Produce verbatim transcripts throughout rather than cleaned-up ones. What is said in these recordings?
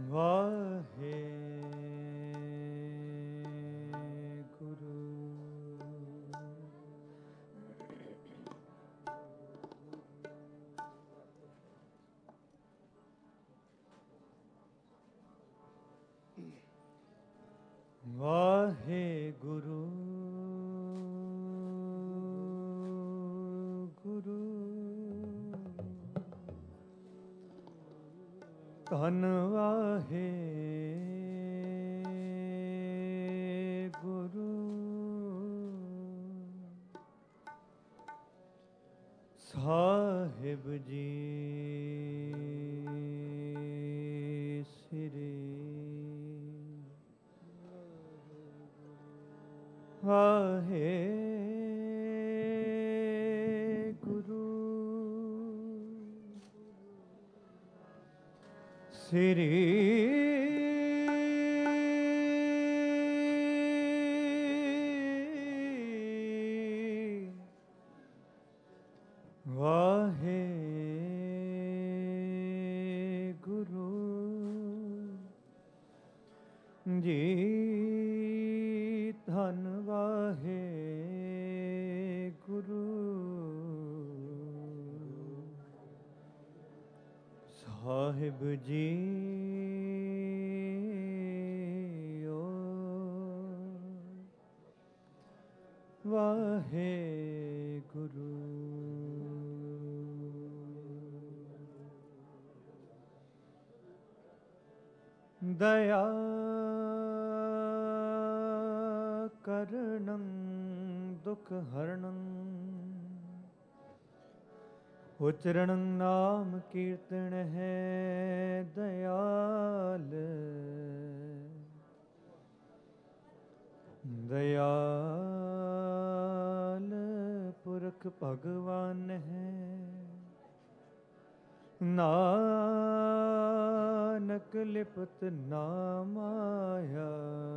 वाहे गुरु। वाहे गुरु गुरु। धन वाहे गुरु। साहिब जी सिरे वाहे गुरु। श्री वाहे गुरु जी। धन वाहे गुरु। साहिब जी ओ वाहे गुरु। दया करणं दुख हरणं उच्चरणं नाम कीर्तन है दयाल। दयाल पुरख भगवान है नानक लिपत नामाया।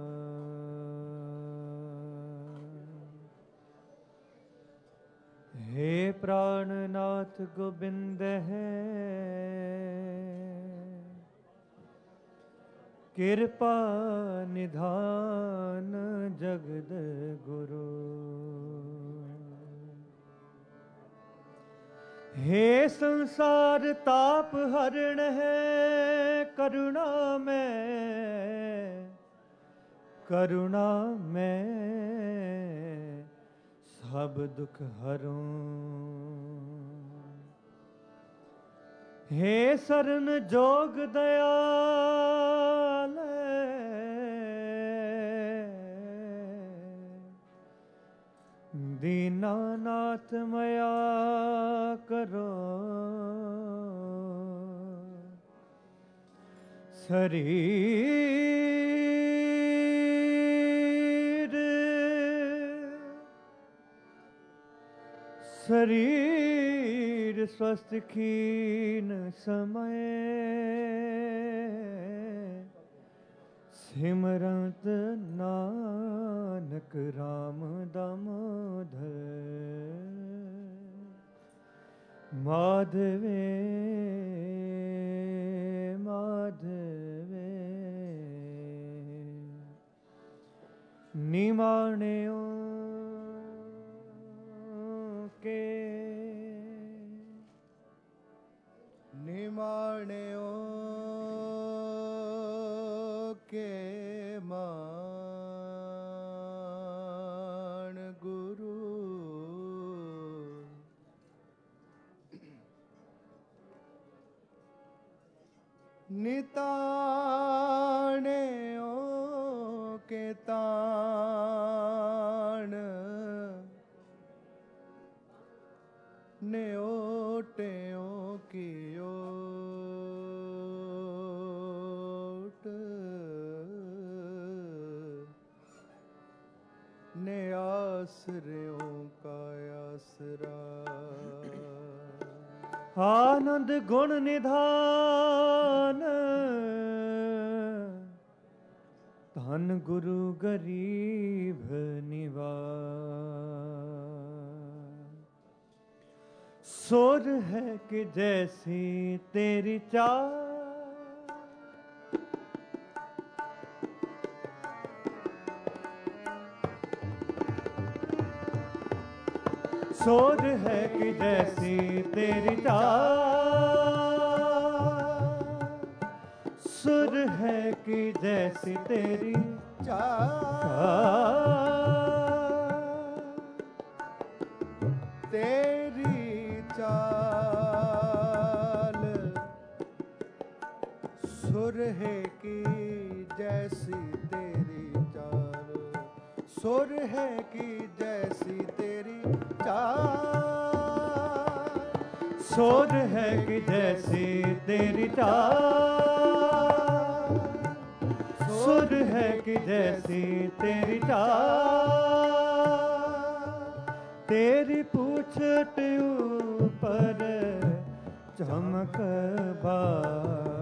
हे प्राणनाथ गोबिंद है कृपा निधान जगद गुरु। हे संसार ताप हरण है करुणा में करुणा में सब दुख हरूं। हे शरण जोग दयाल दीनानाथ मया करो। शरीर शरीर स्वस्थ खीन समय सिमरत नानक राम दामोदर। माधवे माधवे निमाण्यो के निमाण्यो के मान गुरु। निताण्यो के ताण न्योट्यो की ओट ने आसरों का आसरा। आनंद गुण निधान धन गुरु गरीब निवास। सोर है कि जैसी तेरी चाल सोर है कि जैसी तेरी चाल, सुर है कि जैसी तेरी चाल, तेरी चाल सुर है कि जैसी तेरी चाल, सुर है कि जैसी तेरी चाल, सोर है कि जैसी तेरी चाल, सुर है कि जैसी तेरी चाल, तेरी पूछट ऊपर चमक बार,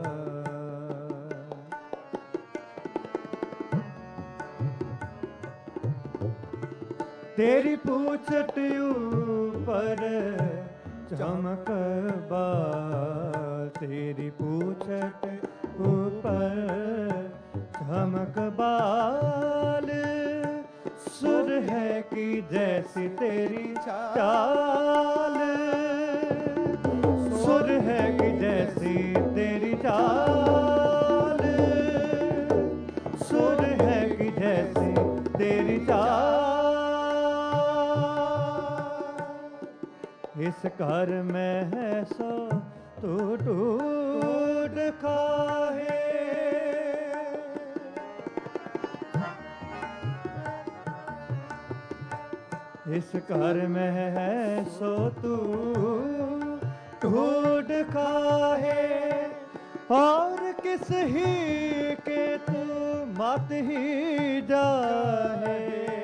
तेरी पूछट ऊपर चमक बाल, तेरी पूछट ऊपर चमक बाल, सुर है कि जैसी तेरी चाल, सुर है कि जैसी तेरी चाल, सुर है कि जैसी तेरी चाल, इस घर में है सो तू ढूंढ खाहे, इस घर में है सो तू ढूंढ खाहे, और किस ही के तू मत ही जाहे,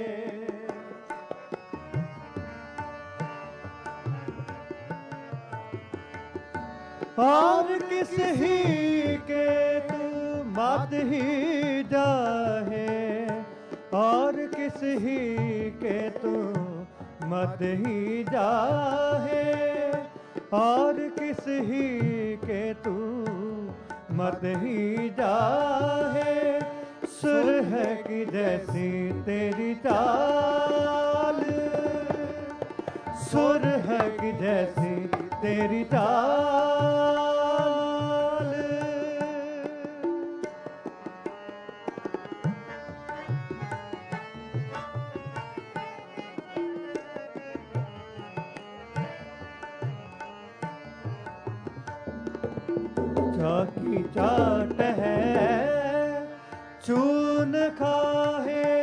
और किस ही के तू मत ही जाहे, और किस ही के तू मत ही जाहे, और किस ही के तू मत ही जाहे, सुर है कि जैसी तेरी चाल, सुर है कि जैसी तेरी चाल, चाकी चाट है चून खाहे,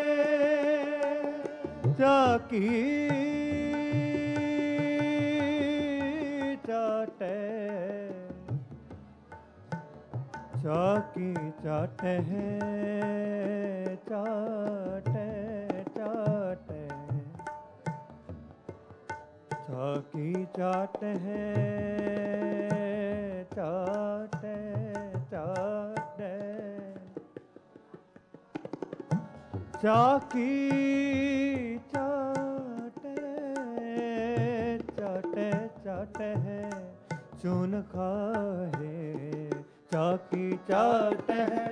चाकी चाटे, चाकी चाटे है, चाटे चाटे, चाकी चाट है, चाटे चाटे, चाकी चाटे चाटे चाटे है चून खाहे, चाकी चाट है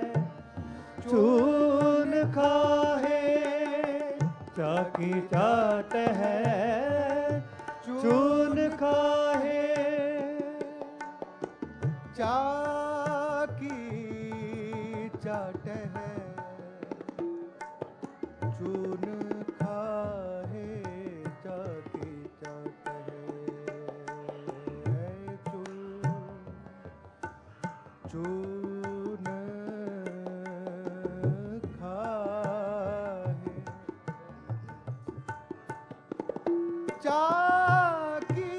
चून खाहे, चाकी चाट है चून खाहे, चाकी चाट है चून खाहे, चाकी चाट है चून, चून खाहे, चाकी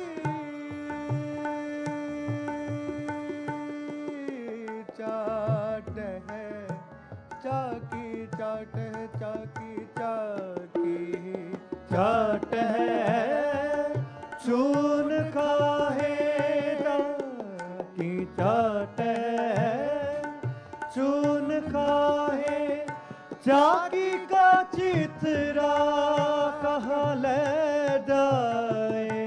चाट है, चाकी चाट है, चाकी चाकी चाट है चून खाहे, चाकी चाट है चून खाहे, चाकी का चितरा कहाँ ले जाए,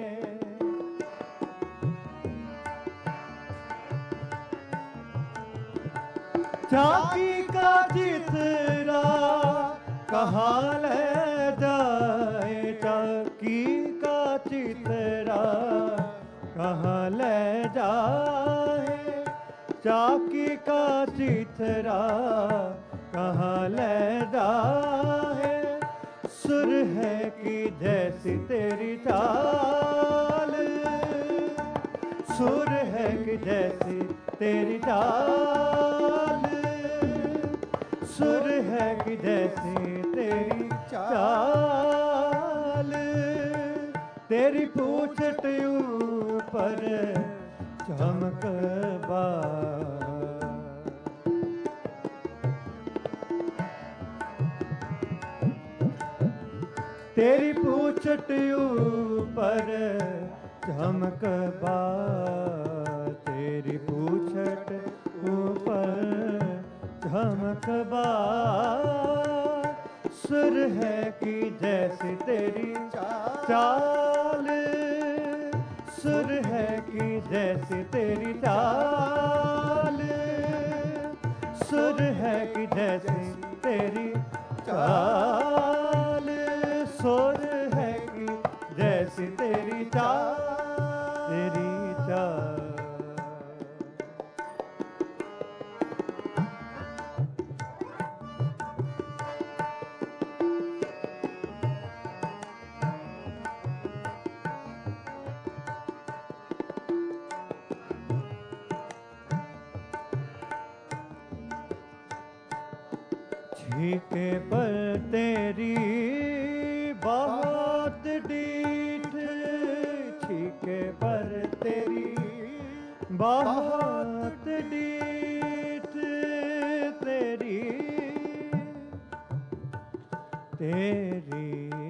चाकी का चितरा कहाँ ले जाए, चाकी का चितरा कहाँ ले जाए, चाकी का चितरा कहाँ ले जाए। सुर है कि जैसी तेरी चाल, सुर है कि जैसी तेरी चाल, सुर है कि जैसी तेरी चाल। तेरी पूछट ऊपर चमक बार, तेरी पूछट ऊपर चमक बार, तेरी पूछट ऊपर चमक बार। सुर है कि जैसी तेरी चाल, सुर है कि जैसी तेरी चाल, सुर है कि जैसी तेरी चाल, सुर है कि जैसी तेरी चाल, तेरी चाल। छीके पर तेरी बहुत डीठ, छीके पर तेरी बहुत डीठ, तेरी तेरी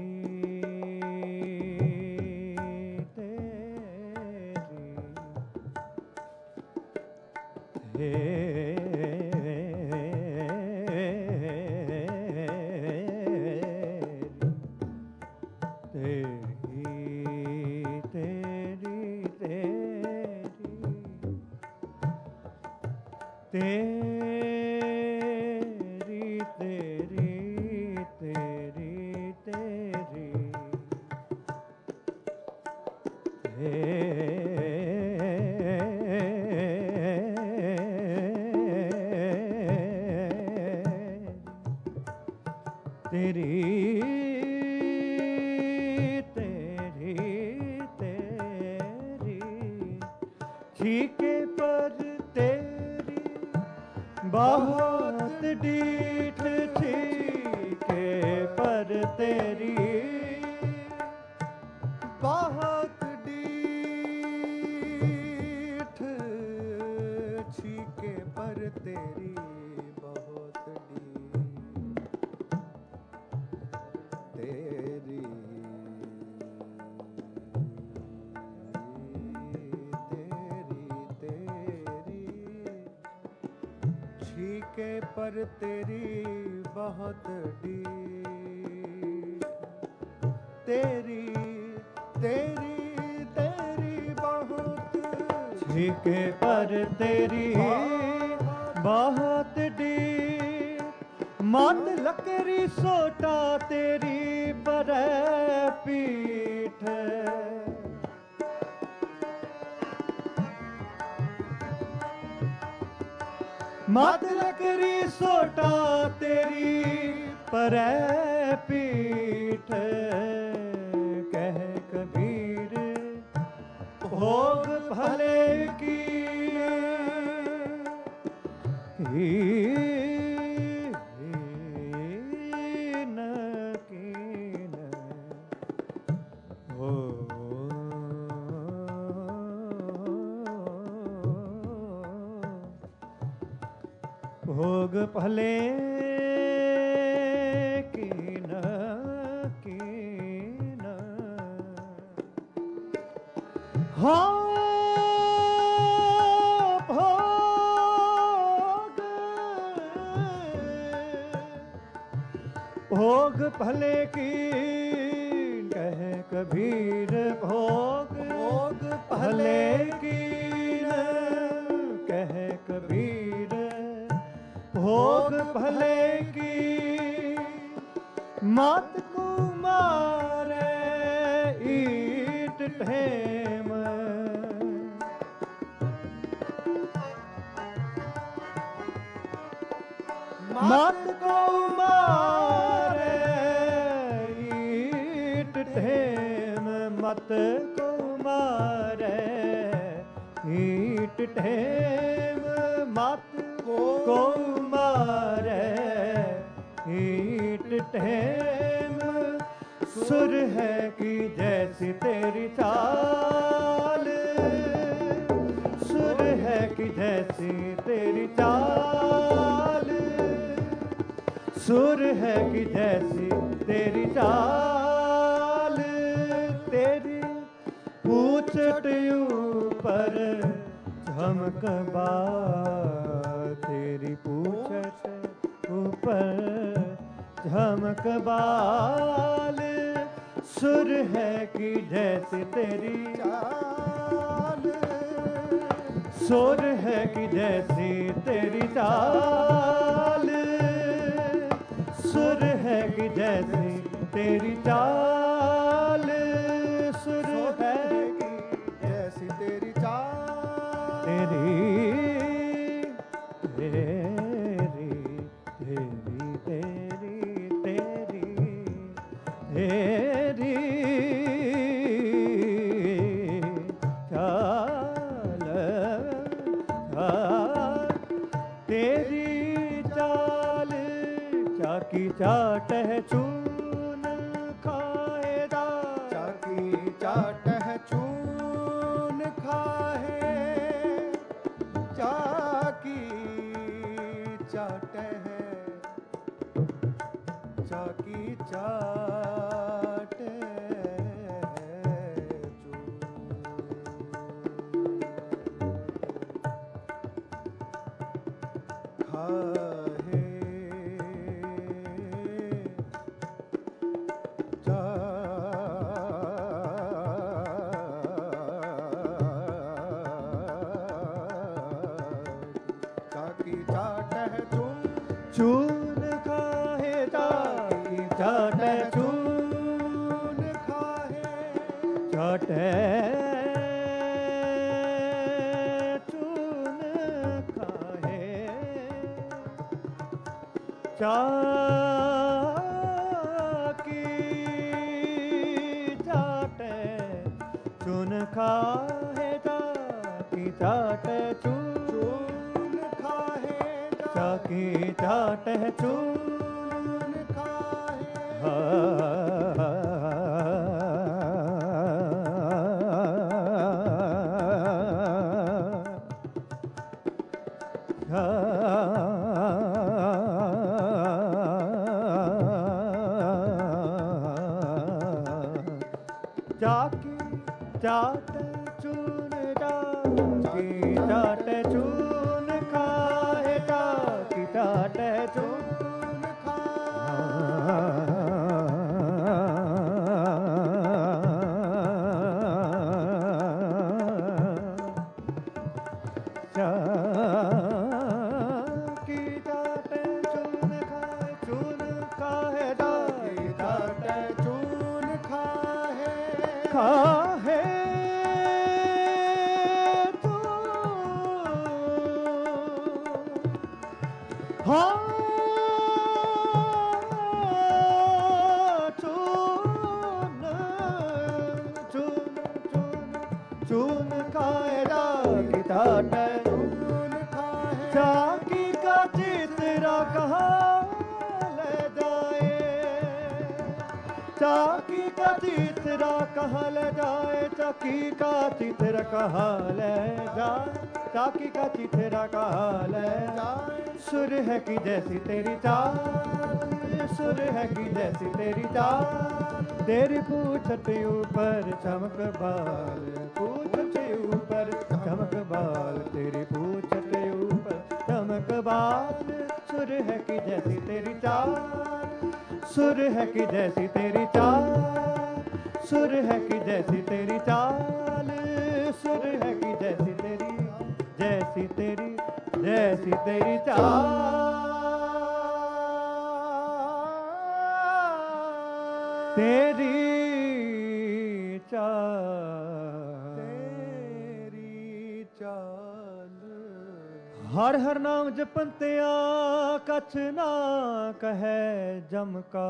तेरी तेरी तेरी तेरी तेरी तेरी तेरी छीके पर तेरी बहुत डीठ, छीके पर तेरी बहुत डीठ, छीके पर तेरी बहुत डीठ, तेरी तेरी तेरी छीके पर तेरी बहुत डीठ, तेरी तेरी तेरी बहुत छीके पर तेरी बहुत डीठ, मत लकड़ी सोटा तेरी बरै पीठ। मत लकड़ी सोटा तेरी परै पीठ, कह कबीर भोग भले की हीन कीन हो। भोग भले कीन कीन हाँ भोग, भोग भले कीन कह कबीर, भोग भोग भले कीन कह कबीर, भोग भले की मात कुमार ईन ठेम मत को मारे ईट ठेम मत को मारे ईट ठेम मत को मारे ईट ठेम सुर है कि जैसी तेरी चाल सुर है कि जैसी तेरी चाल सुर है कि जैसी तेरी चाल तेरी पूछट ऊपर झमक बाल तेरी पूछट ऊपर झमक बाल सुर है कि जैसी तेरी चाल सुर है कि जैसी तेरी चाल सुर है कि जैसी तेरी चाल सुर है कि जैसी तेरी चाल तेरी तेरी तेरी तेरी तेरी तेरी चाल चाल तेरी चाल चाकी चाट है चून खाएगा चाकी चाट है चून खाए चाकी चाट है चाकी चाट है चून खाए चून खाए चाकी चाट है चून खाए चाट चून खाए चाकी चाट चून खाए चाकी चाट चून चाकी चाट है चून चाकी चाट चून चाकी चाट चून खाए चाकी चाट चून चाकी चाट चून खाए चून खाए चाकी चाट चून खाए खाए हाँ चून चून चून चून खाए चाकी चाट चून खाए चाकी का चितरा कहाँ ले जाए चाकी का चितरा कहाँ ले जाए चाकी का चितरा कहाँ ले जाए चाकी का चितरा कहाँ ले जाए सुर है कि जैसी तेरी चाल सुर है कि जैसी तेरी चाल तेरी पूछट ऊपर चमक बाल पूछट ऊपर चमक बाल तेरी पूछट ऊपर चमक बाल सुर है कि जैसी तेरी चाल सुर है कि जैसी तेरी चाल सुर है कि जैसी तेरी चाल सुर है कि जैसी तेरी जैसी तेरी जैसी तेरी चाल तेरी चाल तेरी चाल। हर हर नाम जपंतिया कछ ना कहे जम का,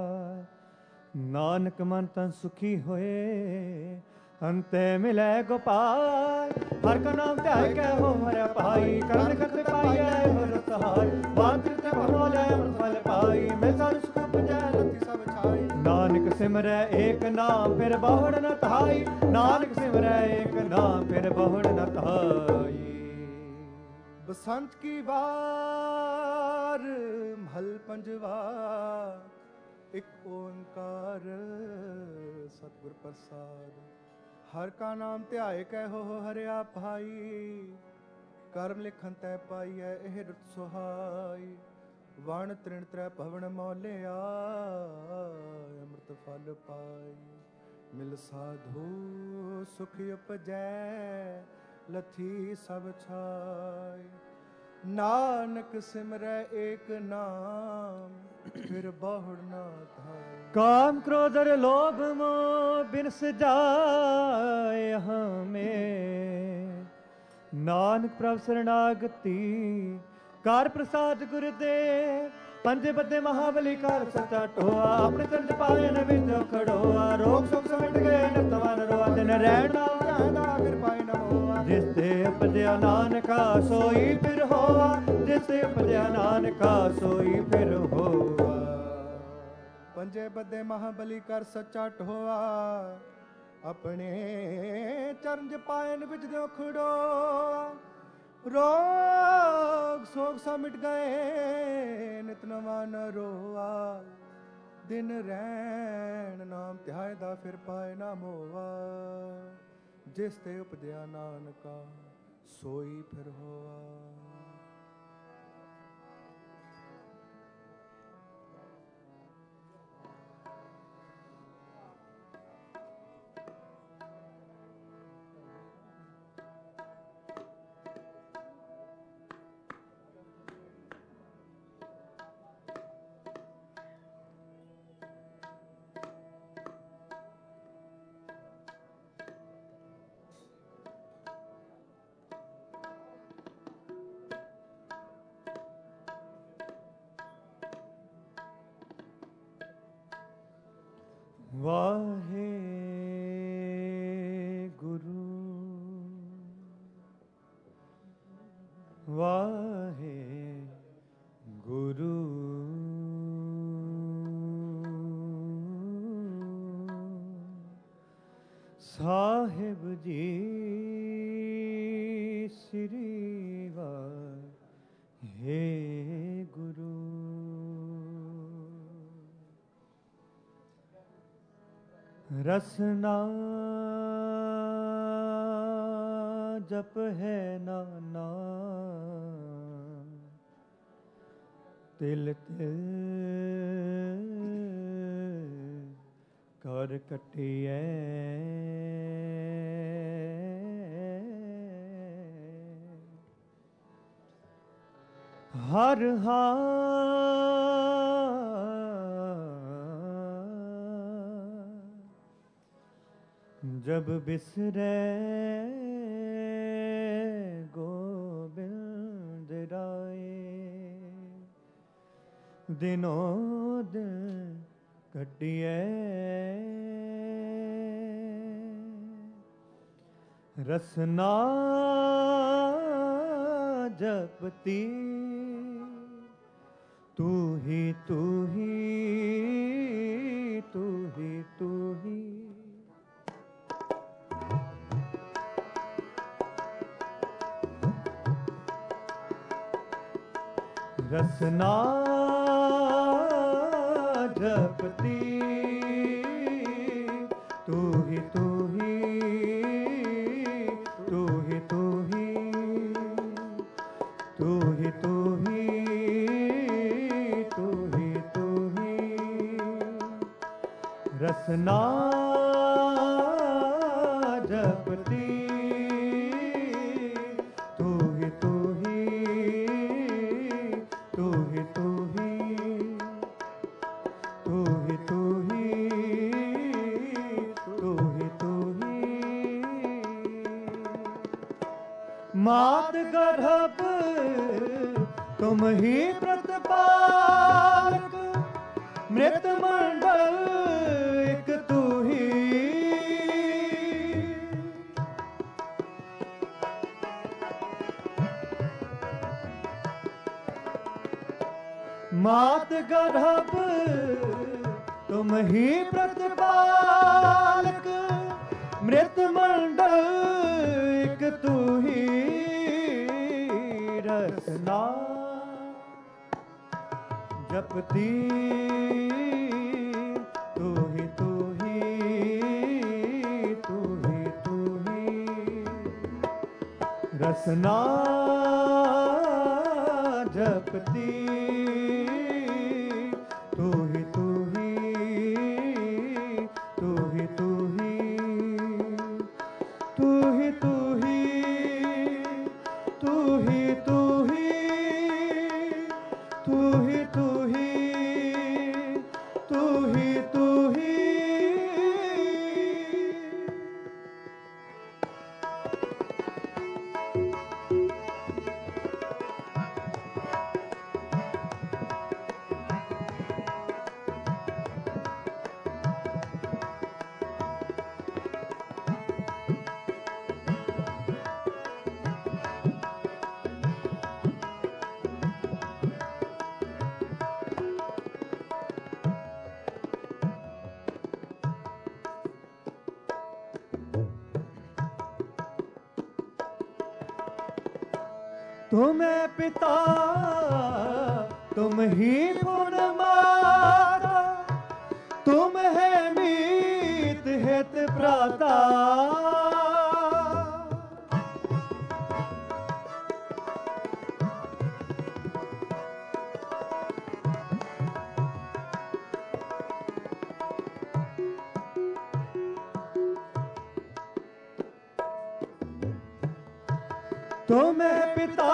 नानक मन तन सुखी होए अंते मिले गोपाल। हर का नाम ध्याय कै हो हरे पाई, करन करते पाइए हर सहाय। वांछित भमोले अमृत फल पाई, मैं सार सुख उपजै रति सब छाई। नानक सिमरै एक नाम फिर बहुड़ न ताई, नानक सिमरै एक नाम फिर बहुड़ न ताई। बसंत की बार महल पंजवा, एक ओंकार सतगुर प्रसाद। हर का नाम ध्याय कै हो हरिया भाई, कर्म लिखन तै पाइयै एह रुत सुहाई। वण तृण त्रै भवन मौलिया, अमृत फल पाई। मिल साधु सुख उपजै लथी सब छाई। नानक सिमरै एक नाम फिर बहुड़ ना धाई। काम क्रोध और लोभ मोह बिनस जाए हमें, नानक प्रभ शरणागति कार प्रसाद गुरुदेव। पंजे बदे महाबली कार सचा टोआ, अपने चंद पाए न विच खड़ोआ। रोग शोक समिट गए नतवन रोआ, दिन रैन नाम ध्यान फिर पाए न होआ। जिस ते उपजया नानका सोई फिर होआ, जिस ते उपजया नानका सोई फिर होआ। पंजे बदे महाबली कर सच्चा टोआ, अपने चरण पायन विच दो खड़ोआ। रोग सोग सा मिट गए नित नवा न रोआ। दिन रैन नाम ध्याय दा फिर पाए ना मोआ। जिस ते उपजया नानका सोई फिर होआ। वाहे गुरु वाहे गुरु साहिब जी श्री वाहे गुरु। रसना जप है नाना, तिल तिल कर कटिए। हर जब बिसरे गोबिंद राय, दिनों दिन कटिए। रसना जपती तू ही तू ही तू ही तू ही। रसना जपती तू ही तू ही तू ही तू ही तू ही तू ही तू ही तू ही। रसना जपती तू ही तू ही तू ही तू ही तू ही तू ही तू ही तू ही। मात गर्भ तुम ही प्रतिपालक, मृत मंडल एक तू ही। मात गर्भ तुम ही प्रतिपालक, मृत मंडल एक तू ही। रसना जपती तू ही तू ही तू ही तू ही। रसना जपती तू ही तू ही तू ही तू ही तू ही तू ही तू ही तू ही तू ही तू ही तू ही तू ही। तुम्हें पिता तुम ही पूर्णमाता, तुम है मीत हित प्राता। तुम्हें पिता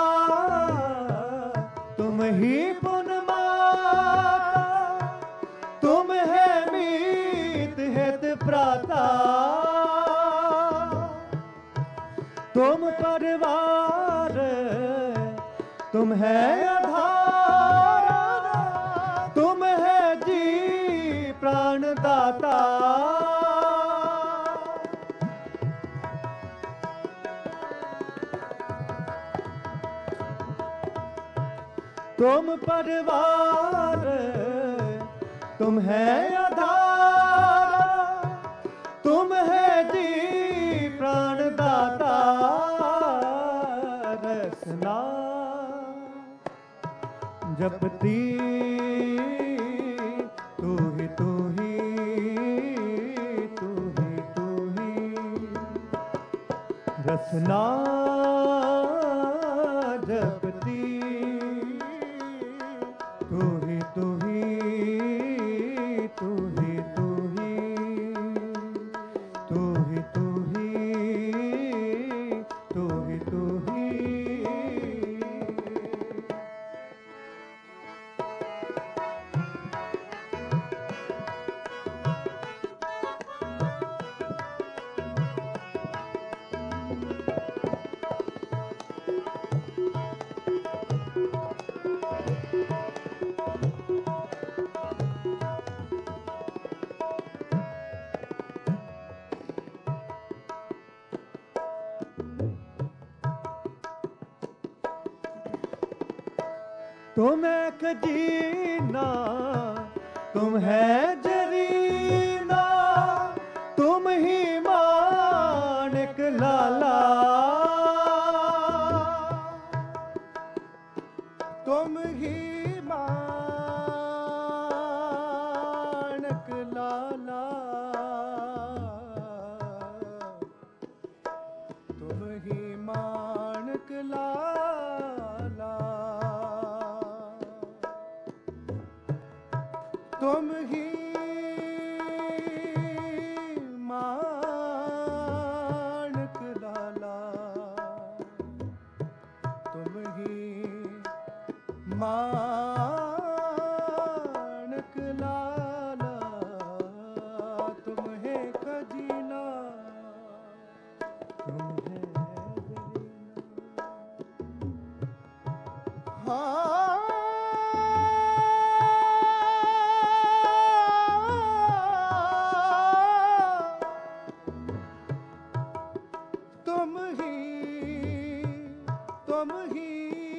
तुम ही पुनमाता, तुम है मीत हित प्राता। तुम परिवार तुम है आधार, तुम है जी प्राणदाता। तुम परिवार तुम है आधार, तुम है जी प्राणदाता। रसना जपती तू ही तू ही तू ही तू ही। रसना जपती तू ही तू ही तू ही तू ही तू ही तू ही तू ही तू ही। तुम एक जीना तुम है जरीना, तुम ही मानिक लाला। तुम ही मानक लाला, तुम ही मानक लाला। तुम ही मानक लाला, तुम ही मानक लाला। तुम है खजीना, तुम है जरीना। तुम ही तुम ही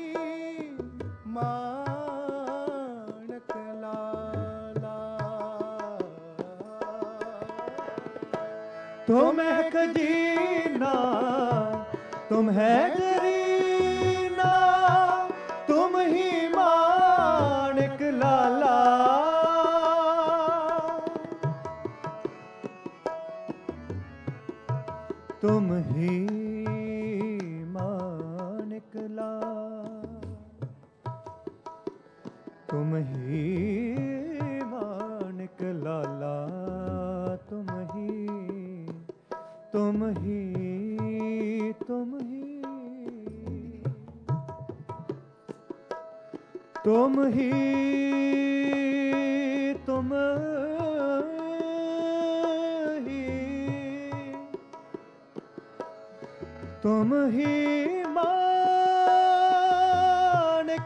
मानक लाला तुम एक जीना तुम है जरीना तुम ही मानिक लाला तुम ही मानिक लाला तुम ही मानिक लाला तुम ही तुम ही तुम ही तुम ही तुम ही तुम ही मानिक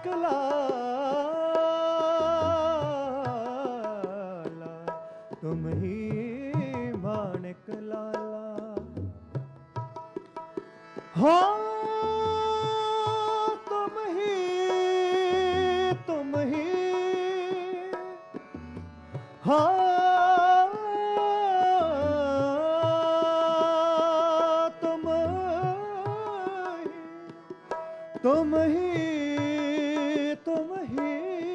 लाला तुम ही मानिक लाला हाँ तुम ही तुम ही हाँ तुम ही तुम ही तुम ही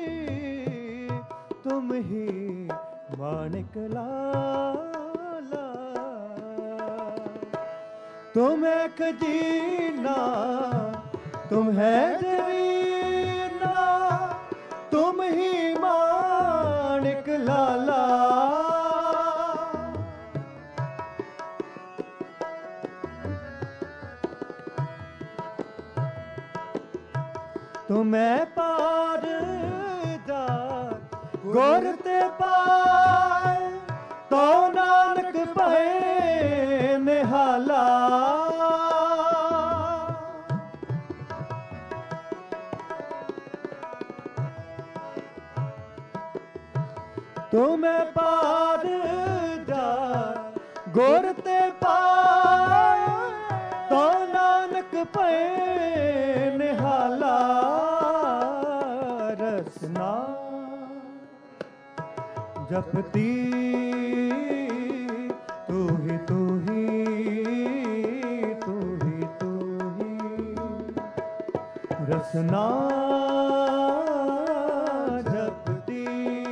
तुम ही मानिक लाला तुम एक जीना तुम है जरीना तुम ही मानिक लाला तुम्हें पार जा गुर ते पाए तो नानक पाए निहाला तुम्हें पार जा गुर ते पाए तो नानक पाए निहाला रसना जपती तू ही तू ही तू ही तू ही रसना जपती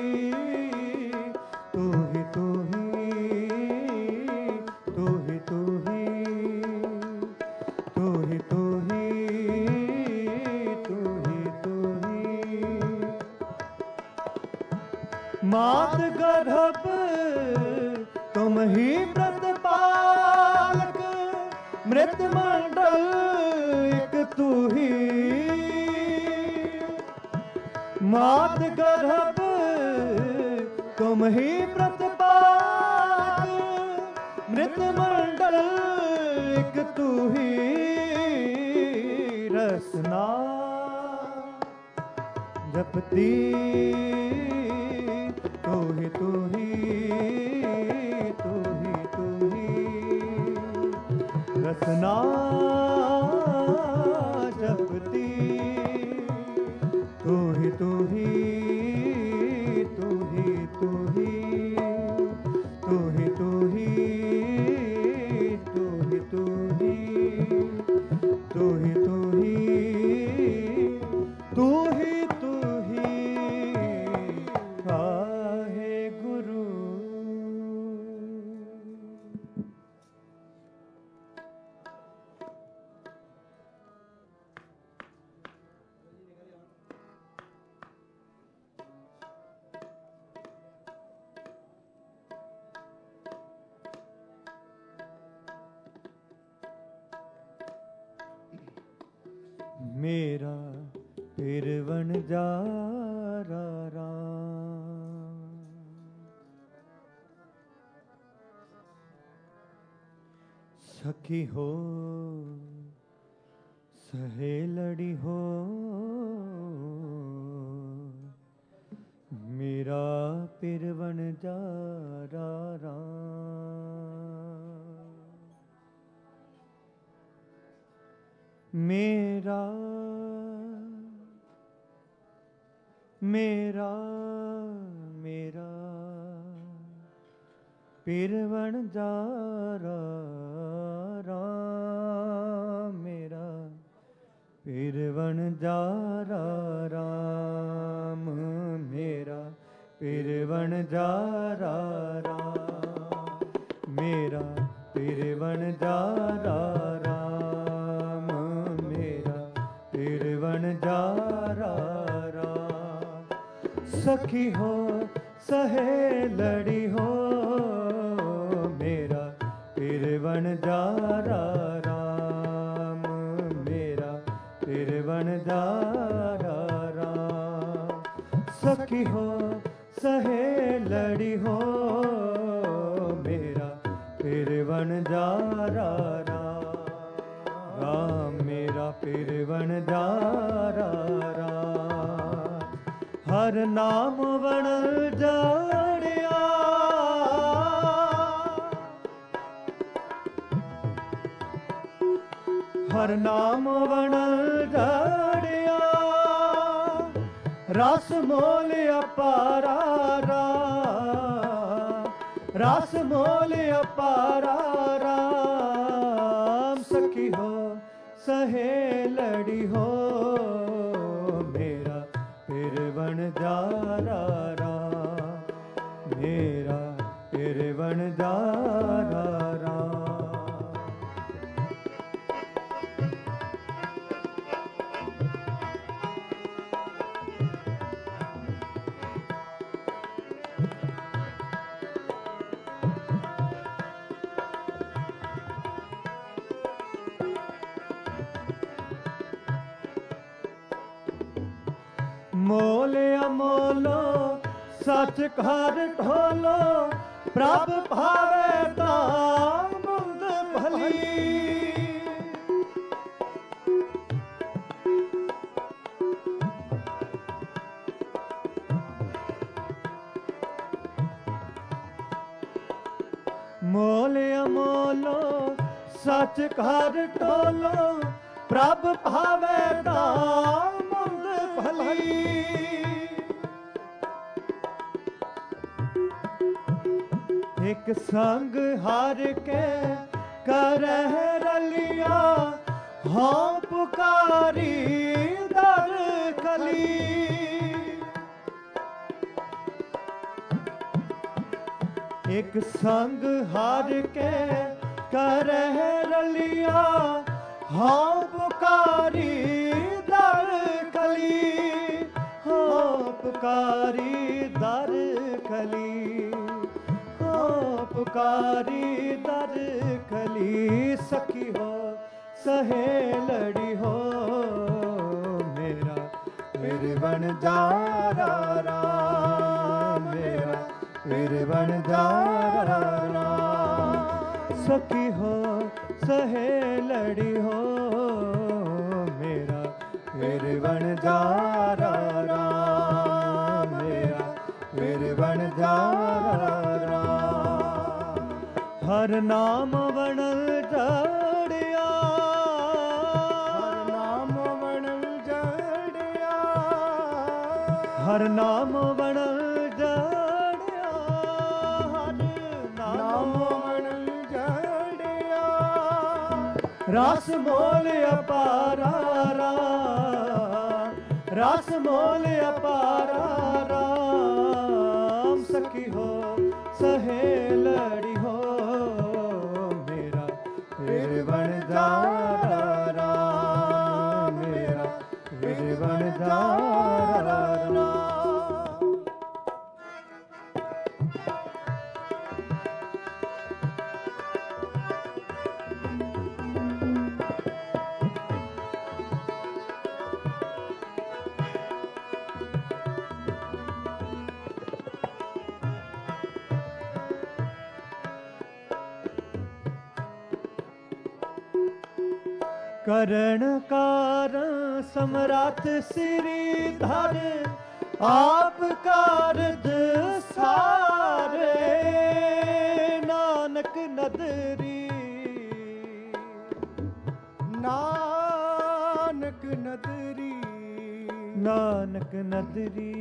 तू ही तू ही तू ही तू ही तू ही तू ही तू ही तू ही मात गर्भ तुम ही प्रतिपालक मृत मंडल एक तू ही मात गर्भ तुम ही प्रतिपालक मृत मंडल एक तू ही रसना जपती तू ही तू ही तू ही तू ही रसना जपती तू ही तू ही तू ही तू ही तू ही तू ही तू ही तू ही तू ही तू ही तू ही तू ही काहे गुरु मेरा पिरवन जारा राम सखी हो सहेलड़ी हो मेरा पिरवन जारा राम मेरा मेरा मेरा पिरवन जारा राम मेरा पिरवन जारा राम मेरा पिरवन जारा राम मेरा पिरवन जारा राम मेरा पिरवन जारा राम सखी हो सहेलड़ी हो मेरा पिरवन जारा राम मेरा पिरवन जारा राम सखी हो सहेलड़ी हो मेरा पिरवन जारा राम मेरा पिरवन जारा राम हर नाम वणल जाड़िया हर नाम वणल जाड़िया रस मोल अपारा रस मोल अपारा राम सखी हो सहेलड़ी हो मेरा पिरवन जारा राम मेरा पिरवन जारा राम मोल अमोलो सच घर ढोलो प्रभ भावे तामुंद भली मोल अमोलो सच घर ढोलो प्रभ भावे तामुंद भली एक संग हार के करह रलिया हाँ पुकारी दर खली एक संग हार के करह रलिया हाँ पुकारी दर खली हाँ पुकारी दर खली पुकारी दर खली सखी हो सहेलड़ी हो मेरा पिरवन जारा राम मेरा पिरवन जारा राम सखी हो सहेलड़ी हो मेरा पिरवन जारा राम मेरा पिरवन जारा हर नाम वणल जाड़िया हर नाम वणल जाड़िया हर नाम वणल जाड़िया हर नाम वणल जाड़िया रस मोल अपारा रस मोल अपारा राम सखी हो सहेलड़ी हो मेरा पिरवन जारा राम मेरा पिरवन जारा राम ਕਰਨ ਕਾਰਨ ਸਮਰੱਥ ਸ੍ਰੀ ਧਰ ਆਪ ਕਾਰਜ ਸਾਰੇ ਨਾਨਕ ਨਦਰੀ ਨਾਨਕ ਨਦਰੀ ਨਾਨਕ ਨਦਰੀ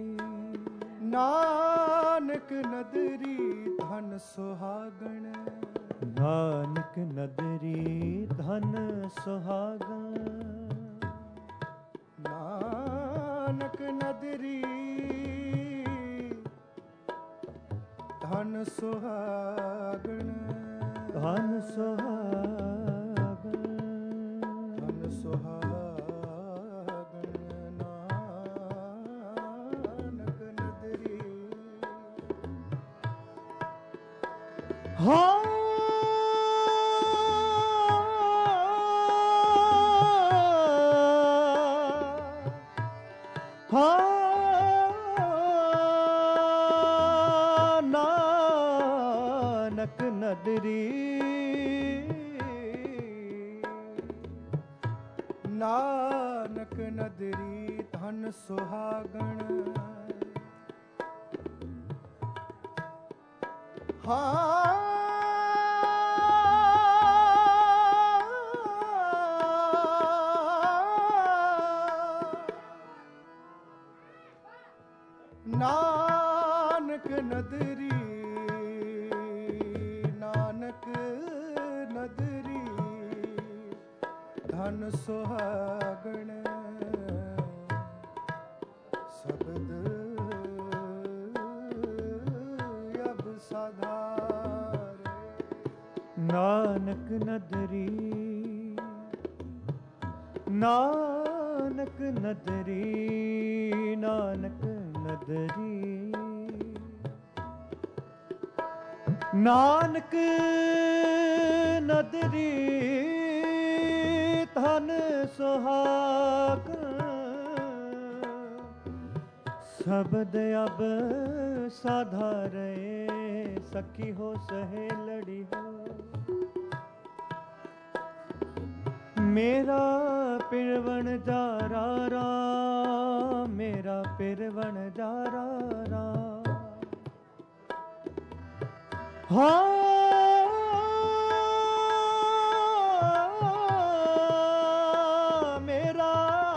ਨਾਨਕ ਨਦਰੀ ਧਨ ਸੁਹਾਗਣ ਨਾਨਕ ਨਦਰੀ ਧਨ ਸੁਹਾਗਣ ਨਾਨਕ ਨਦਰੀ ਧਨ ਸੁਹਾਗਣ ਧਨ ਸੁਹਾਗਣ ਧਨ ਸੁਹਾਗਣ ਨਾਨਕ ਨਦਰੀ ਹਾਂ ਨਾਨਕ ਨਦਰੀ ਨਾਨਕ ਨਦਰੀ ਧਨ ਸੁਹਾਗਣ ਹਾਂ ਨਾਨਕ ਨਦਰੀ ਨਾਨਕ ਨਦਰੀ ਧਨ ਸੁਹਾਗਣ ਸ਼ਬਦ ਅਬ ਸਾਧਾਰੇ ਨਾਨਕ ਨਦਰੀ ਨਾਨਕ ਨਦਰੀ ਨਾਨਕ ਨਦਰੀ ਨਾਨਕ ਨਦਰੀ ਧਨ ਸੁਹਾਗਣ ਸ਼ਬਦ ਅਬ ਸਾਧਾਰੇ ਸਖੀ ਹੋ ਸਹੇਲੜੀ ਹੋ ਮੇਰਾ ਪਿਰਵਣ ਜਾਰਾ ਰਾਮ ਮੇਰਾ ਪਿਰਵਣ ਜਾਰਾ ਰਾਮ ਹਾਂ ਮੇਰਾ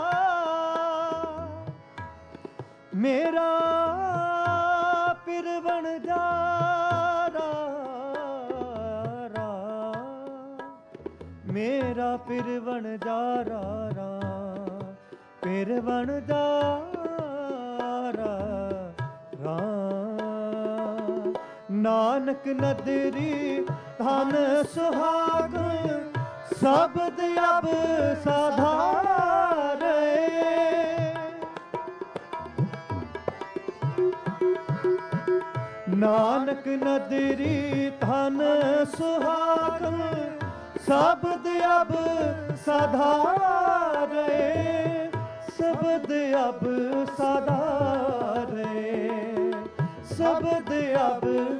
ਮੇਰਾ ਪਿਰਵਣ ਜਾਰਾ ਰਾਮ ਮੇਰਾ ਪਿਰਵਣ ਜਾਰਾ ਰਾਮ ਪਿਰਵਣ ਜਾਰਾ ਰਾਮ ਨਾਨਕ ਨਦਰੀ ਧਨ ਸੁਹਾਗਣ ਸ਼ਬਦ ਅਬ ਸਾਧਾਰੇ ਨਾਨਕ ਨਦਰੀ ਧਨ ਸੁਹਾਗਣ ਸ਼ਬਦ ਅਬ ਸਾਧਾਰੇ ਸ਼ਬਦ ਅਬ ਸਾਧਾਰੇ ਸ਼ਬਦ ਅਬ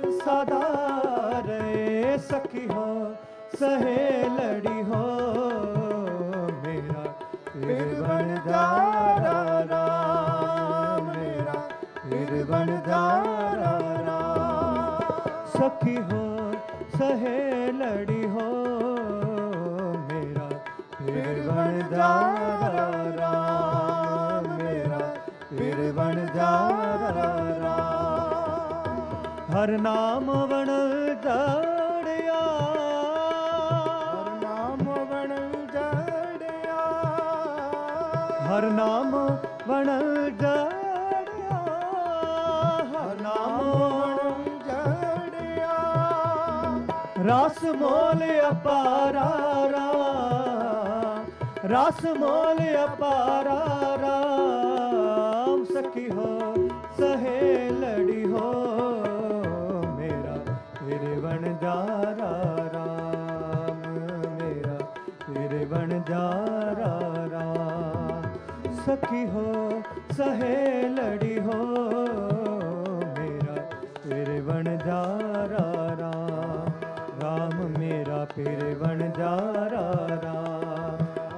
ਸਾਧਾਰੇ ਸਖੀ ਹੋ ਸਹੇਲੜੀ ਹੋ ਮੇਰਾ ਪਿਰਵਣ ਜਾਰਾ ਰਾਮ ਮੇਰਾ ਪਿਰਵਣ ਜਾਰਾ ਰਾਮ ਸਖੀ ਹੋ ਸਹੇਲੜੀ ਹੋ ਮੇਰਾ ਪਿਰਵਣ ਜਾਰਾ ਰਾਮ ਮੇਰਾ ਪਿਰਵਣ ਜਾਰਾ ਰਾਮ ਹਰ ਨਾਮ ਵਣ ਜੜਿਆ ਹਰ ਨਾਮ ਵਣ ਜੜਿਆ ਹਰ ਨਾਮ ਵਣ ਜੜਿਆ ਹਰ ਨਾਮ ਵਣ ਜੜਿਆ ਰਸ ਮੋਲ ਅਪਾਰਾ ਰਾਮ ਰਸ ਮੋਲ ਅਪਾਰਾ ਰਾਮ ਸਖੀ ਹੋ ਸਹੇਲੜੀ ਹੋ ਮੇਰਾ ਪਿਰਵਣ ਜਾਰਾ ਰਾਮ ਮੇਰਾ ਪਿਰਵਣ ਜਾਰਾ ਰਾਮ ਸਖੀ ਹੋ ਸਹੇਲੜੀ ਹੋ ਮੇਰਾ ਪਿਰਵਣ ਜਾਰਾ ਰਾਮ ਰਾਮ ਮੇਰਾ ਪਿਰਵਣ ਜਾਰਾ ਰਾਮ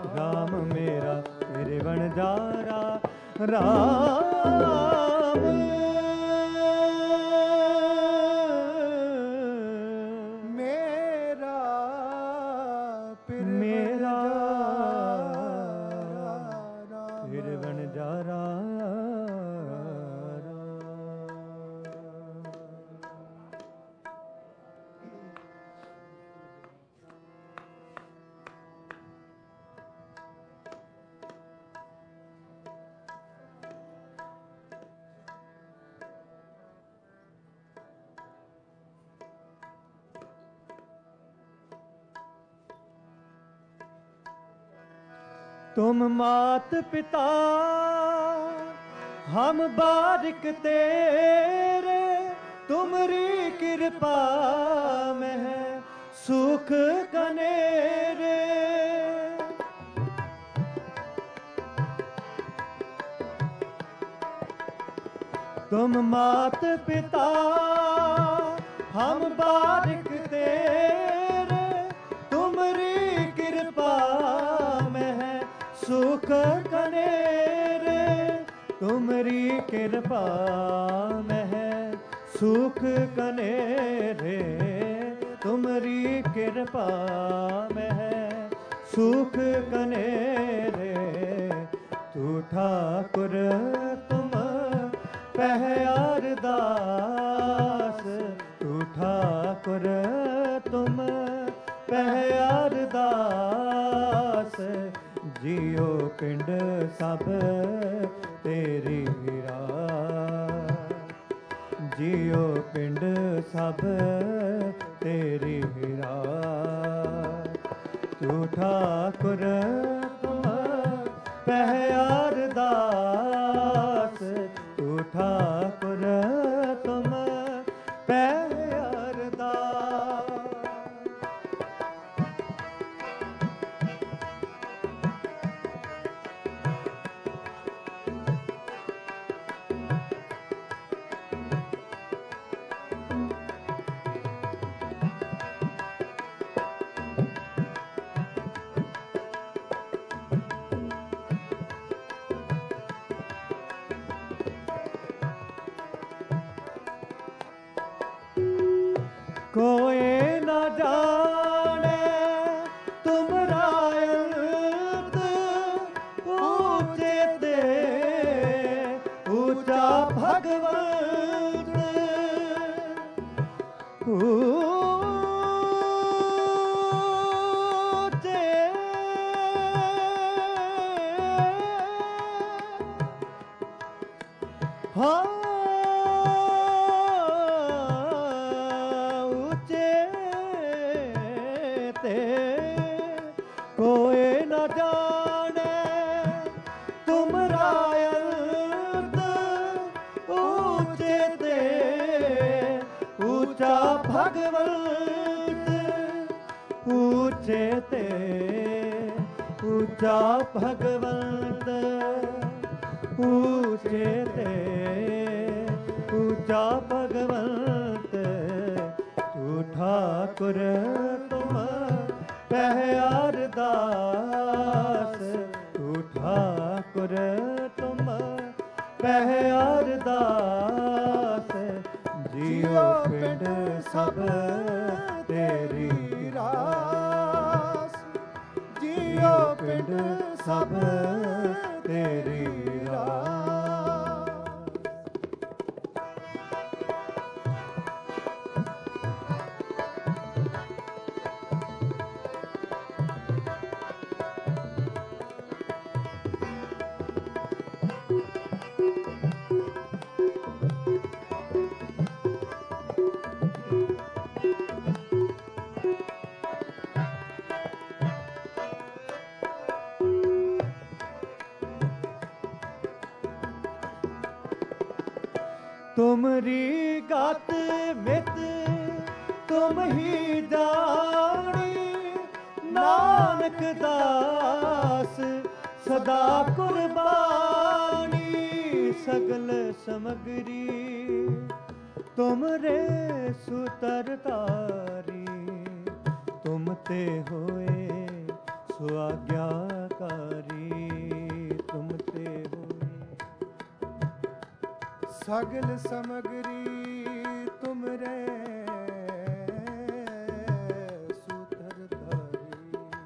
ਰਾਮ ਮੇਰਾ ਪਿਰ ਮੇਰਾ ਰਾਮ ਫਿਰ ਵਣਜਾਰਾ तुम मात पिता हम बारिक तेरे, तुमरी कृपा में है सुख कनेरे। तुम मात पिता हम बारिक तेरे, तुमरी कृपा में है सुख कनेरे। तुमरी कृपा में है सुख कनेरे, तुमरी कृपा में है सुख कनेरे। तू ठाकुर तुम पह अरदास, तू ठाकुर तुम पह अरदास। जियो पिंड सब तेरी रास, जियो पिंड सब तेरी रास। तू ठाकुर तुम पह अरदास, तू ठाकुर तुम पह अरदास। कोई न जाने तुमरा अंत, ऊंचे ते ऊंचा भगवंत। ऊंचे हाँ कोई न जाने तुमरा अंत, ऊंचे ते ऊंचा भगवंत। ऊंचे ते ऊंचा भगवंत, ऊंचे ते ऊंचा भगवंत। तू ठाकुर तुम पह अरदास, तू ठाकुर तुम पह अरदास। जियो पिंड सब तेरी रास, जियो पिंड सब तेरी रास। तुमरी गात मित तुम ही जानी, नानक दास सदा कुर्बानी। सगल समगरी तुमरे सुतरतारी, तुम ते होए सुआज्ञाकारी, तुम ते होए सगल समगरी तुमरे सूत्रधारी।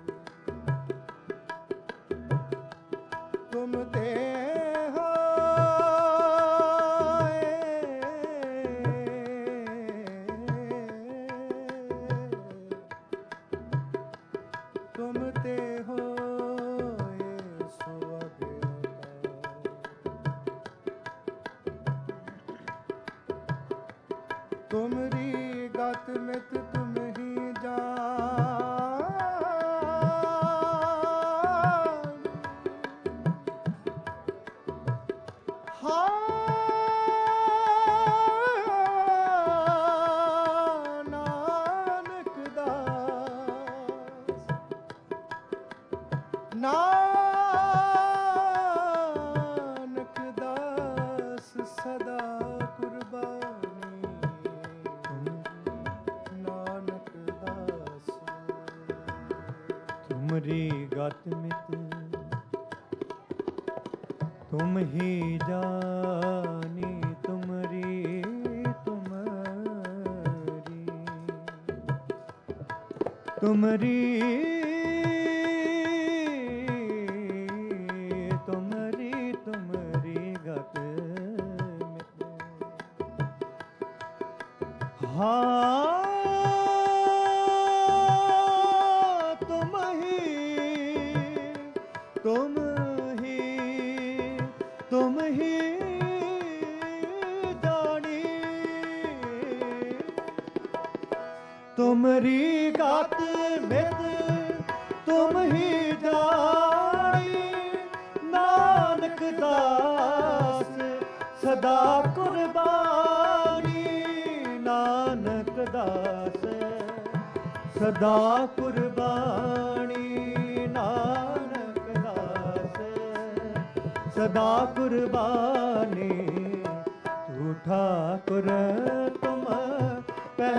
तुम ते हो तुम ते हो तुमरी गत मित तुम ही जान। हाँ नानक दास नानक दास सदा कुर्बानी। तुमरी गत मित तुम ही जानी। तुमरी तुमरी तुमरी तुमरी तुमरी गत मित। हाँ तुम ही तुम ही जानी। तुमरी गत मित तुम ही जानी। नानक दास सदा कुर्बानी। नानक दास सदा कुर्बानी। नानक सदा कुर्बानी। तू ठाकुर तुम पह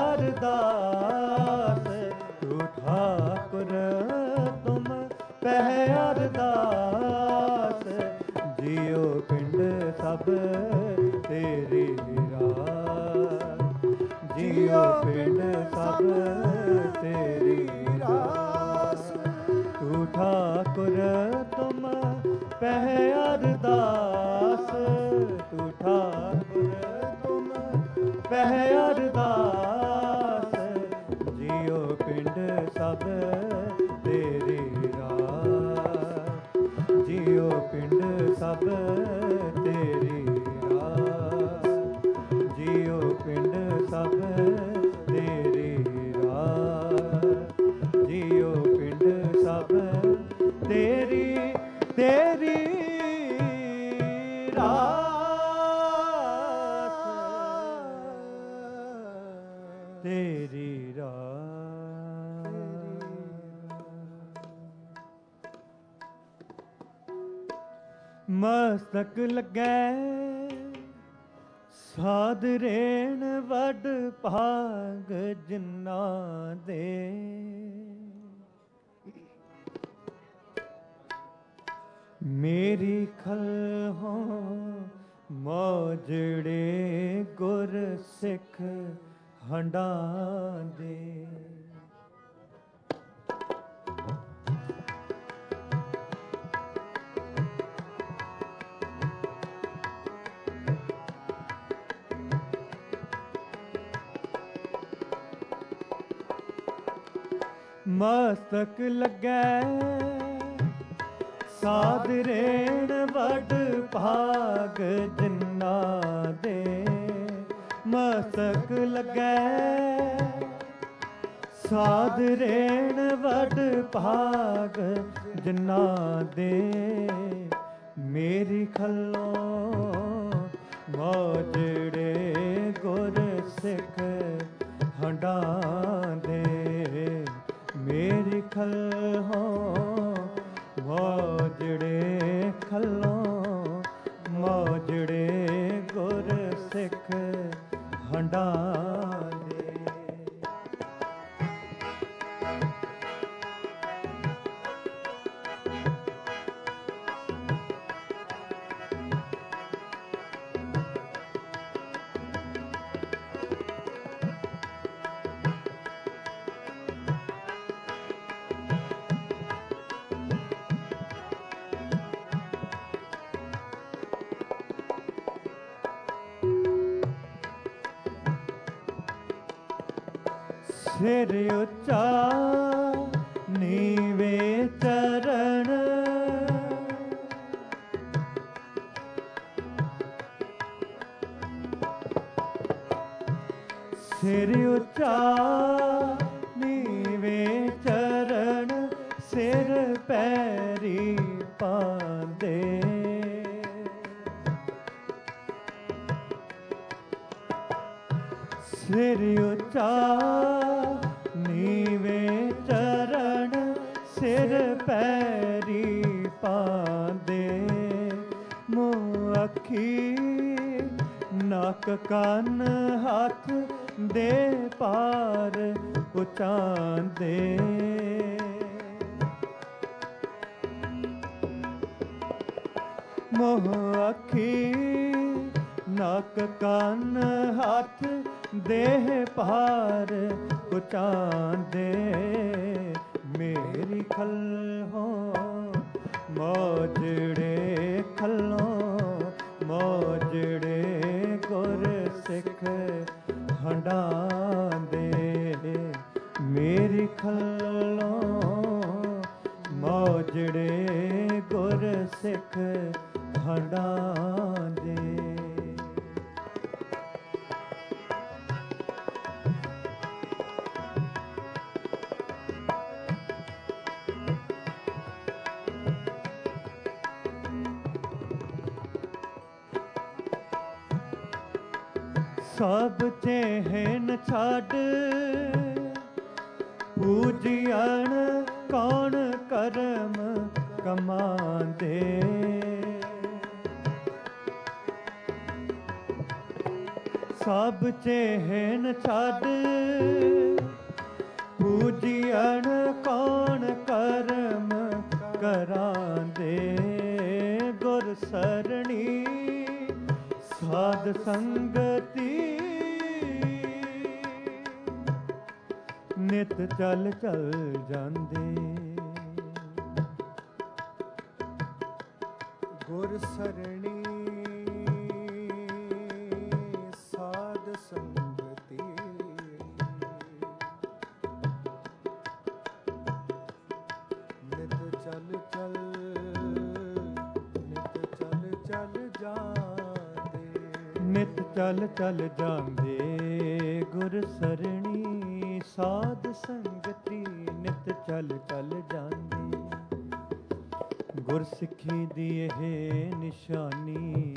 अरदास। तू ठाकुर तुम पह अरदास। जियो पिंड सब तेरी रास। जियो पिंड सब तेरी रास। तू ठाकुर तुम पह अरदास। तू ठाकुर तुम पह अरदास। जियो पिंड सब तेरी रास। जियो पिंड सब तेरी रास। जियो पिंड सब तेरी रास। जियो पिंड सब तेरी तेरी रास। तेरी रास। ਮਸਤਕ ਲੱਗੈ ਸਾਧ ਰੇਣ ਵੱਡ ਭਾਗ ਜਿਨ੍ਹਾਂ ਦੇ। ਮੇਰੀ ਖਲ ਹੋ ਮੋਜੜੇ ਗੁਰ ਸਿੱਖ ਹੰਡਾਂ ਦੇ। ਮਸਤਕ ਲੱਗੈ ਸਾਧ ਰੇਣ ਵੱਡ ਭਾਗ ਜਿਨ੍ਹਾਂ ਦੇ। ਮਸਤਕ ਲੱਗੈ ਸਾਧ ਰੇਣ ਵੱਡ ਭਾਗ ਜਿਨ੍ਹਾਂ ਦੇ। ਮੇਰੀ ਖੱਲੋਂ ਮੋਜੜੇ ਗੁਰ ਸਿੱਖ ਹੰਡਾਂ ਦੇ। ਮੇਰੀ ਖੱਲੋਂ ਮੋਜੜੇ ਖੱਲੋਂ ਮੋਜੜੇ ਗੁਰ ਸਿੱਖ ਹੰਡਾਂ ਦੇ। ਸਿਰ ਉੱਚਾ ਨੀਵੇਂ ਚਰਨ, ਸਿਰ ਉੱਚਾ ਨੀਵੇਂ ਚਰਨ, ਸਿਰ ਪੈਰੀ ਪਾਂਦੇ। ਸਿਰ ਉੱਚਾ ਨੀਵੇਂ ਚਰਨ, ਸਿਰ ਪੈਰੀ ਪਾਂਦੇ। ਮੂੰਹ ਅੱਖੀ ਨੱਕ ਕੰਨ ਹੱਥ ਦੇ ਪਾਰ ਉਚਾਂਦੇ। ਮੂੰਹ ਅੱਖੀ ਨੱਕ ਕੰਨ ਹੱਥ ਦੇਹ ਪਾਰ ਉਚਾਂਦੇ। ਮੇਰੀ ਖੱਲੋਂ ਮੋਜੜੇ ਖੱਲੋਂ ਮੋਜੜੇ ਗੁਰ ਸਿੱਖ ਹੰਡਾਂਦੇ। ਮੇਰੀ ਖੱਲੋਂ ਮੋਜੜੇ ਗੁਰ ਸਿੱਖ ਹੰਡਾਂਦੇ। ਸਭ ਚਿਹਨ ਛੱਡ ਪੂਜਿਆਣ ਕੌਣ ਕਰਮ ਕਮਾਂਦੇ। ਸਭ ਚਿਹਨ ਛੱਡ ਪੂਜਿਆਣ ਕੌਣ ਕਰਮ ਕਰਾਂਦੇ। ਗੁਰ ਸਰਣੀ ਸਾਧ ਸੰਗਤੀ ਨਿਤ ਚਲ ਚਲ ਜਾਂਦੇ। ਗੁਰ ਸਰਣੀ ਸਾਧ ਸੰਗਤੀ ਨਿਤ ਚਲ ਚਲ ਨਿਤ ਚਲ ਚਲ ਜਾਂਦੇ। ਨਿਤ ਚਲ ਚਲ ਜਾਂਦੇ। ਗੁਰ ਸਰਣੀ ਸਾਧ ਸੰਗਤੀ ਨਿਤ ਚਲ ਚਲ ਜਾਂਦੇ। ਗੁਰ ਸਿੱਖੀ ਦੀ ਇਹ ਨਿਸ਼ਾਨੀ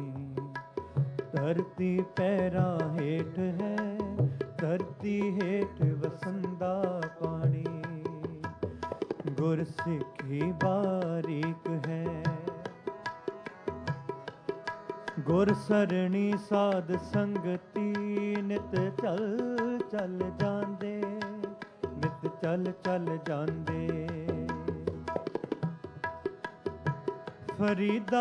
ਧਰਤੀ ਪੈਰਾਂ ਹੇਠ ਹੈ। ਧਰਤੀ ਹੇਠ ਵਸੰਦਾ ਪਾਣੀ ਗੁਰ ਸਿੱਖੀ ਬਾਰੀਕ ਹੈ। ਗੁਰ ਸਰਣੀ ਸਾਧ ਸੰਗਤੀ ਨਿਤ ਚਲ ਚਲ ਜਾਂਦੇ। ਨਿਤ ਚਲ ਚਲ ਜਾਂਦੇ। ਫਰੀਦਾ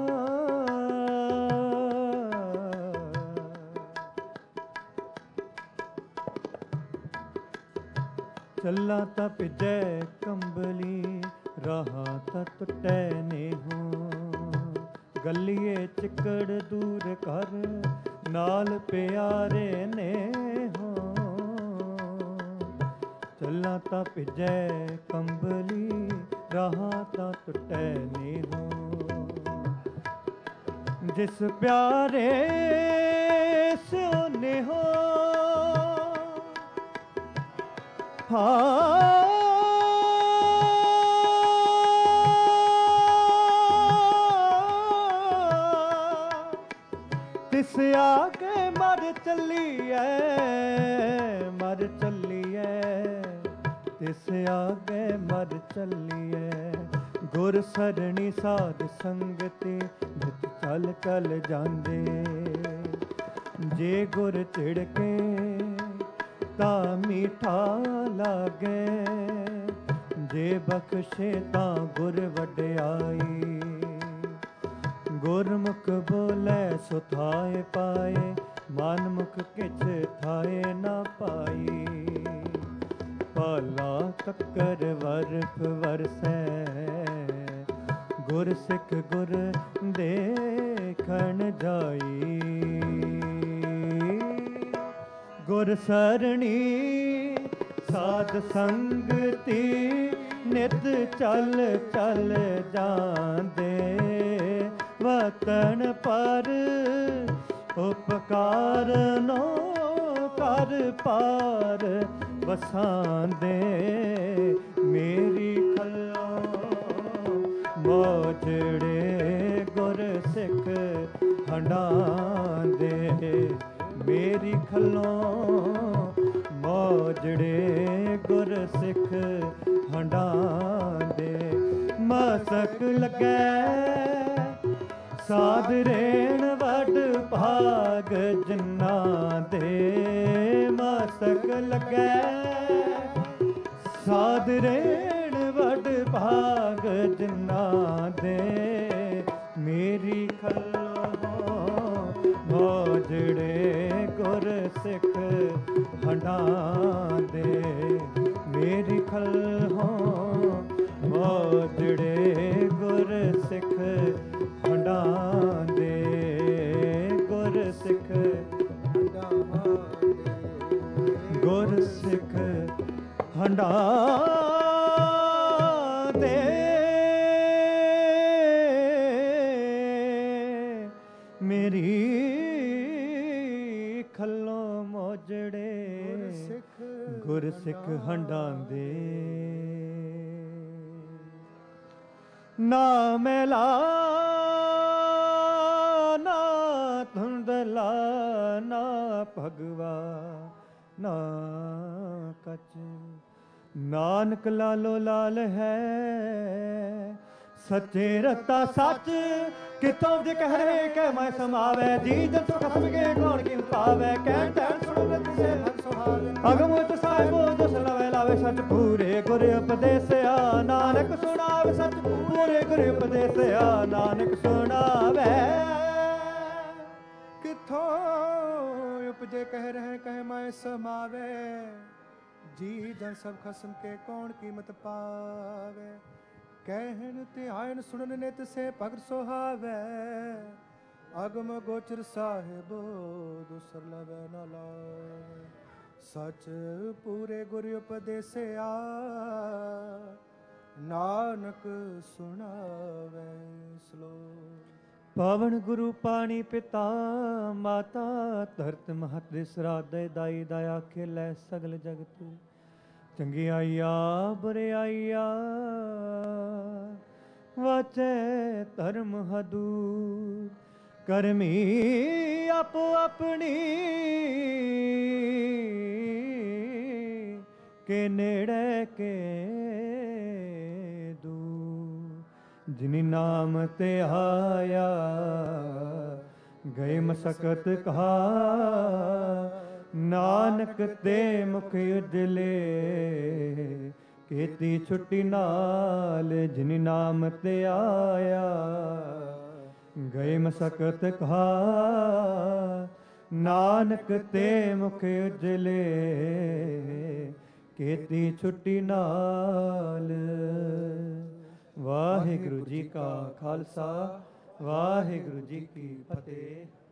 ਚੱਲਾ ਤਾਂ ਭਿਜੈ ਕੰਬਲੀ, ਰਾਹਾਂ ਤਾਂ ਟੁੱਟੈ ਨੇਹੋਂ। ਗੱਲੀਏ ਚਿੱਕੜ ਦੂਰ ਕਰ, ਨਾਲ ਪਿਆਰੇ ਨੇਹੋਂ। ਚੱਲਾ ਤਾਂ ਭਿਜੈ ਕੰਬਲੀ, ਰਾਹਾਂ ਤਾਂ ਟੁੱਟੈ ਨੇਹੋਂ। ਜਿਸ ਪਿਆਰੇ ਸਿਉ ਨੇਹੋਂ ਹਾਂ ਤਿਸ ਆਕੇ ਮਰ ਚੱਲੀਐ, ਮਰ ਚੱਲੀਐ। ਤਿਸ ਆਗੇ ਮਰ ਚੱਲੀਐ। ਗੁਰ ਸਰਣੀ ਸਾਧ ਸੰਗਤੀ ਨਿਤ ਚਲ ਚਲ ਜਾਂਦੇ। ਜੇ ਗੁਰ ਝਿੜਕੇ ਤਾਂ ਮੀਠਾ ਲਾਗੇ, ਜੇ ਬਖਸ਼ੇ ਤਾਂ ਗੁਰ ਵਡਿਆਈ। ਗੁਰਮੁਖ ਬੋਲੇ ਸੋ ਥਾਏ ਪਾਏ, ਮਨਮੁਖ ਕਿਛ ਥਾਏ ਨਾ ਪਾਈ। ਪਾਲਾ ਕੱਕਰ ਵਰਫ ਵਰਸੈ, ਗੁਰ ਸਿੱਖ ਗੁਰ ਦੇਖਣ ਜਾਈ। ਗੁਰ ਸਰਣੀ ਸਾਧ ਸੰਗਤੀ ਨਿਤ ਚੱਲ ਚੱਲ ਜਾਂਦੇ, ਵਤਨ ਪਰ ਉਪਕਾਰ ਨੋ ਕਰ ਪਾਰ ਵਸਾਂਦੇ। ਮੇਰੀ ਖੱਲੋਂ ਮੋਜੜੇ ਗੁਰ ਸਿੱਖ ਹੰਡਾਂਦੇ, ਮੇਰੀ ਖੱਲੋਂ ਮੋਜੜੇ ਗੁਰ ਸਿੱਖ ਹੰਡਾਂਦੇ। ਮਸਕ ਲੱਗੈ ਸਾਧ ਰੇਣ ਵੱਡ ਭਾਗ ਜਿਨ੍ਹਾਂ ਦੇ, ਮਸਕ ਲੱਗੈ ਸਾਧ ਰੇਣ ਵੱਡ ਭਾਗ ਜਿਨ੍ਹਾਂ ਦੇ। ਮੇਰੀ ਖੱਲੋਂ ਮੋਜੜੇ ਗੁਰ ਸਿੱਖ ਹੰਡਾਂਦੇ, ਮੇਰੀ ਖੱਲੋਂ ਮੋਜੜੇ ਗੁਰ ਸਿੱਖ ਹੰਡਾਂਦੇ, ਗੁਰ ਸਿੱਖ ਹੰਡਾਂਦੇ, ਗੁਰ ਸਿੱਖ ਹੰਡਾਂਦੇ। ਮੇਰੀ ਖੱਲੋਂ ਮੋਜੜੇ ਗੁਰ ਸਿੱਖ ਹੰਡਾਂਦੇ। ਨਾ ਮੈਲਾ ਨਾ ਧੁੰਦਲਾ ਨਾ ਭਗਵਾ ਨਾ ਕਚ, ਨਾਨਕ ਲਾਲੋ ਲਾਲ ਹੈ ਸੱਚੇ ਰਤਾ ਸੱਚ। ਕਿਤੋਂ ਦੇ ਕਹਿ ਕੇ ਮੈਂ ਸਮਾਵੇ, ਜੀ ਜਨ ਸੁਖ ਸਭਗੇ ਕੌਣ ਕਿਨ ਪਾਵੇ। ਕਹਿ ਤੈਨ ਸੁਣ ਰਤ ਸੇ ਹਰ ਸੁਹਾਵੇ, ਅਗਮੁਤ ਸਾਹਿਬੋ ਜਸ ਲਵੇ ਲਾਵੇ ਸੱਚ ਪੂਰੇ ਗੁਰ ਉਪਦੇਸਿਆ। ਨਾਨਕ ਸੁਣਾਵੇ ਸੱਚ ਪੂਰੇ ਗੁਰ ਉਪਦੇਸਿਆ, ਨਾਨਕ ਸੁਣਾਵੇ। ਕਿਥੋਂ ਉਪਜੇ ਕਹਿ ਰਹੇ ਕਹਿ ਮੈਂ ਸਮਾਵੇ, ਜੀ ਜਨ ਸਭ ਖਸਮ ਕੇ ਕੌਣ ਕੀਮਤ ਪਾਵੇ। ਕਹਿਣ ਤੇ ਆਇਨ ਸੁਣਨ ਨਿਤ ਸੇ ਭਗਤ ਸੁਹਾਵੇ, ਅਗਮ ਗੋਚਰ ਸਾਹਿਬੋ ਦੁਸਰ ਲਵੈ ਨ ਲਾਵੇ। ਸਚ ਪੂਰੇ ਗੁਰ ਉਪਦੇਸਿਆ, ਨਾਨਕ ਸੁਣਾਵੇ ਸਲੋਕ। ਪਾਵਨ ਗੁਰੂ ਪਾਣੀ ਪਿਤਾ ਮਾਤਾ ਧਰਤ ਮਹਤ ਦੇ ਸਰਾਧੇ ਦਾਈ ਦਇਆ ਖੇਲੇ ਸਗਲ ਜਗਤ। ਚੰਗਿਆਈਆ ਬੁਰਿਆਈਆ ਵਾਚੈ ਧਰਮ ਹਦੂਰ। ਕਰਮੀ ਆਪੋ ਆਪਣੀ ਕੇ ਨੇੜੇ ਕੇ ਦੂਰ। ਜਿਨੀ ਨਾਮ ਤੇ ਆਇਆ ਗਏ ਮਸਕਤ ਕਹਾ, ਨਾਨਕ ਤੇ ਮੁਖ ਉਜਲੇ ਕੀਤੀ ਛੁੱਟੀ ਨਾਲ। ਜਿਨੀ ਨਾਮ ਤੇ ਆਇਆ ਗਏ ਮਸਕਤ ਕਹਾ, ਨਾਨਕ ਤੇ ਮੁਖ ਉਜਲੇ ਕੀਤੀ ਛੁੱਟੀ ਨਾਲ। ਵਾਹਿਗੁਰੂ ਜੀ ਕਾ ਖਾਲਸਾ, ਵਾਹਿਗੁਰੂ ਜੀ ਕੀ ਫਤਿਹ।